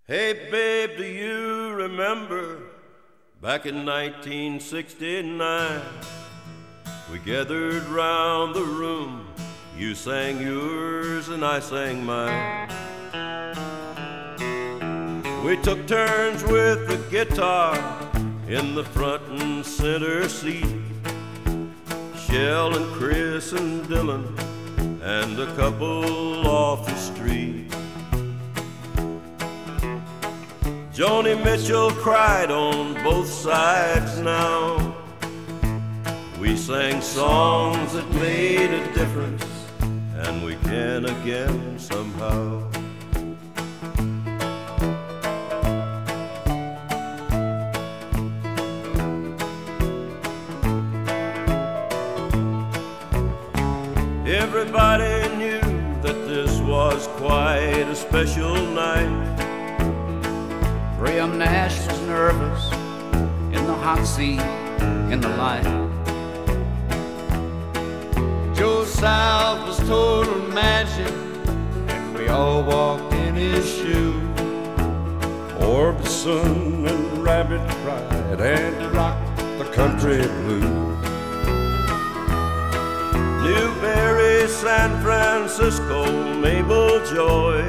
Hey babe, do you remember back in 1969? We gathered round the room, you sang yours and I sang mine. We took turns with the guitar in the front and center seat. Shell and Chris and Dylan and a couple off the street. Joni Mitchell cried on both sides now. We sang songs that made a difference, and we can again somehow. Everybody knew that this was quite a special night. Graham Nash was nervous in the hot seat in the light. Joe South was total magic, and we all walked in his shoes. Orbison and Rabbit cried and rocked the country blues. Newberry, San Francisco, Mabel Joy.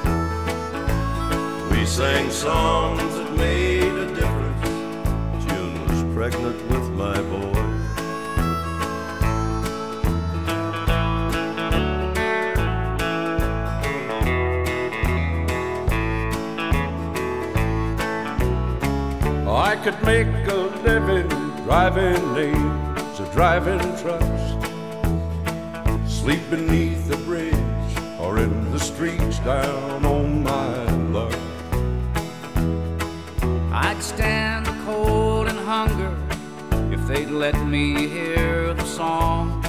We sang songs that made a difference. June was pregnant with my boy. I could make a living driving names or driving trucks, sleep beneath the bridge or in the streets down on my luck. I'd stand the cold and hunger if they'd let me hear the songs.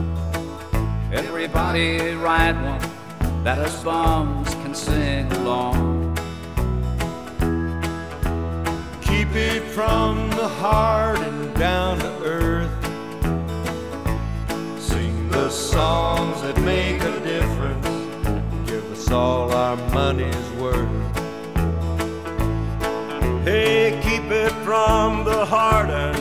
Everybody write one that us bums can sing along. Keep it from the heart and down to earth. Sing the songs that make a difference. Give us all our money's worth. Hey, keep it from the heart and